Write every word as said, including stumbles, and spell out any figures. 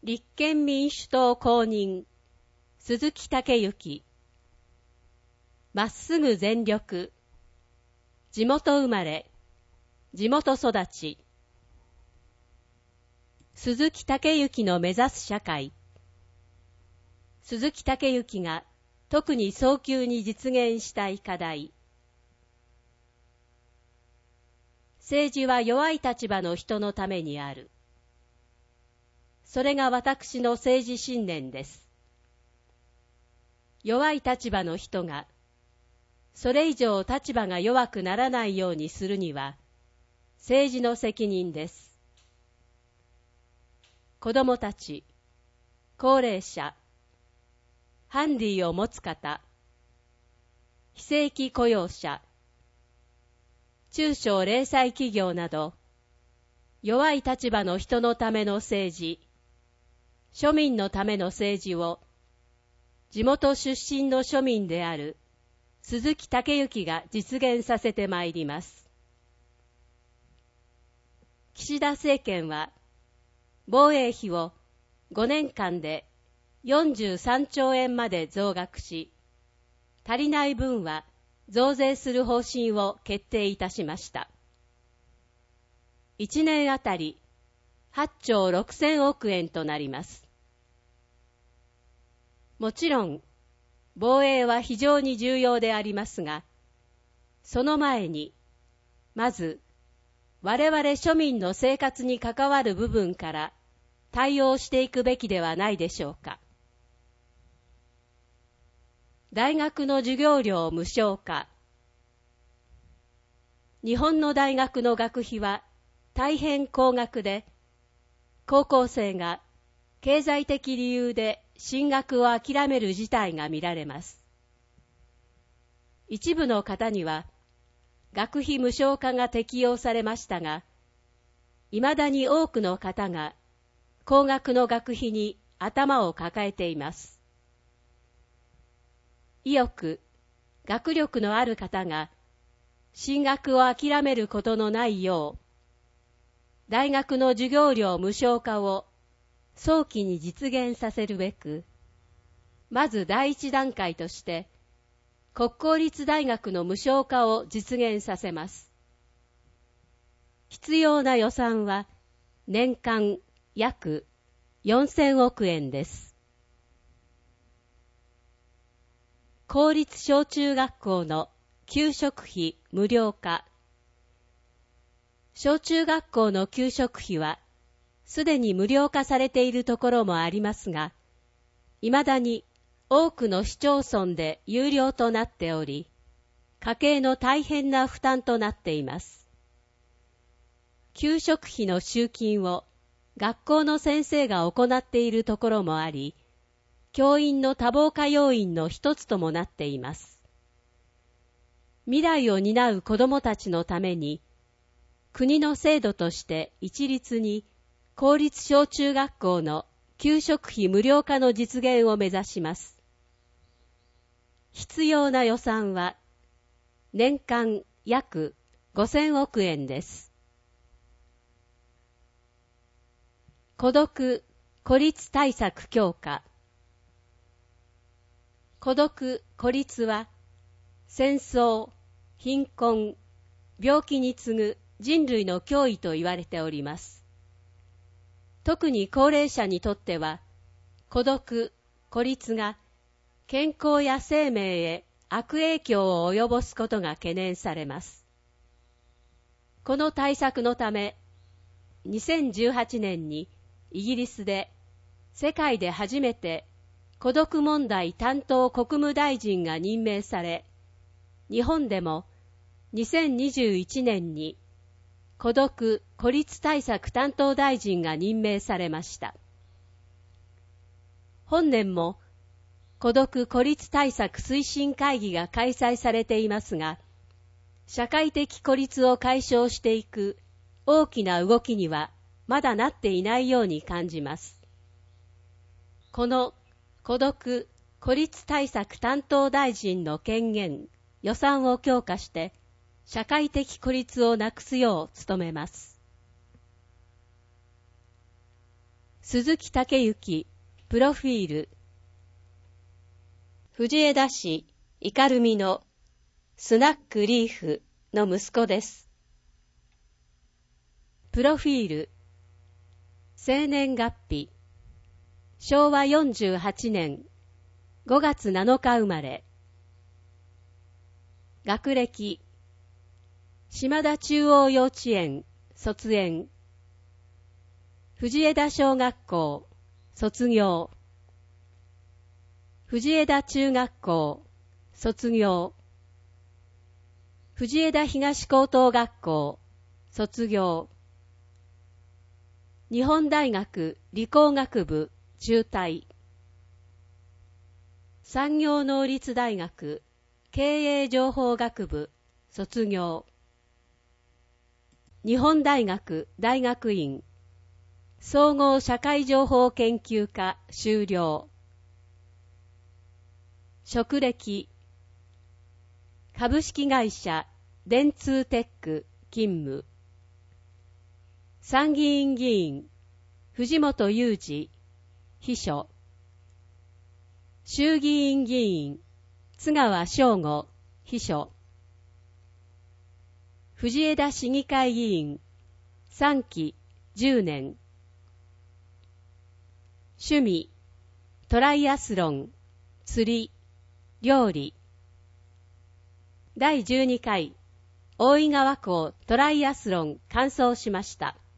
立憲民主党公認、鈴木武之。まっすぐ全力。地元生まれ、地元育ち。鈴木武之の目指す社会。鈴木武之が特に早急に実現したい課題。政治は弱い立場の人のためにある。それが私の政治信念です。弱い立場の人が、それ以上立場が弱くならないようにするには、政治の責任です。子どもたち、高齢者、ハンディを持つ方、非正規雇用者、中小零細企業など、弱い立場の人のための政治、庶民のための政治を、地元出身の庶民である鈴木武之が実現させてまいります。岸田政権は、防衛費をごねんかんでよんじゅうさんちょうえんまで増額し、足りない分は増税する方針を決定いたしました。いちねんあたりはっちょうろくせんおくえんとなります。もちろん、防衛は非常に重要でありますが、その前に、まず、我々庶民の生活に関わる部分から対応していくべきではないでしょうか。大学の授業料無償化。日本の大学の学費は大変高額で、高校生が経済的理由で進学を諦める事態が見られます。一部の方には学費無償化が適用されましたが、いまだに多くの方が高額の学費に頭を抱えています。意欲、学力のある方が進学を諦めることのないよう、大学の授業料無償化を早期に実現させるべく、まず第一段階として、国公立大学の無償化を実現させます。必要な予算は年間約よんせんおくえんです。公立小中学校の給食費無料化。小中学校の給食費は、すでに無料化されているところもありますが、いまだに多くの市町村で有料となっており、家計の大変な負担となっています。給食費の集金を学校の先生が行っているところもあり、教員の多忙化要因の一つともなっています。未来を担う子どもたちのために、国の制度として一律に公立小中学校の給食費無料化の実現を目指します。必要な予算は年間約ごせんおくえんです。孤独・孤立対策強化。孤独・孤立は戦争、貧困、病気に次ぐ人類の脅威と言われております。特に高齢者にとっては、孤独・孤立が健康や生命へ悪影響を及ぼすことが懸念されます。この対策のため、にせんじゅうはちねんにイギリスで世界で初めて孤独問題担当国務大臣が任命され、日本でもにせんにじゅういちねんに孤独・孤立対策担当大臣が任命されました。本年も孤独・孤立対策推進会議が開催されていますが、社会的孤立を解消していく大きな動きにはまだなっていないように感じます。この孤独・孤立対策担当大臣の権限、予算を強化して、社会的孤立をなくすよう努めます。 鈴木武之、プロフィール。藤枝市イカルミのスナックリーフの息子です。プロフィール。生年月日。しょうわよんじゅうはちねんごがつなのか生まれ。学歴。島田中央幼稚園卒園。藤枝小学校卒業。藤枝中学校卒業。藤枝東高等学校卒業。日本大学理工学部中退。産業能率大学経営情報学部卒業。日本大学大学院総合社会情報研究科修了。職歴。株式会社電通テック勤務。参議院議員藤本雄二秘書。衆議院議員津川翔吾秘書。藤枝市議会議員さんきじゅうねん。趣味トライアスロン、釣り、料理。だいじゅうにかい大井川港トライアスロン完走しました。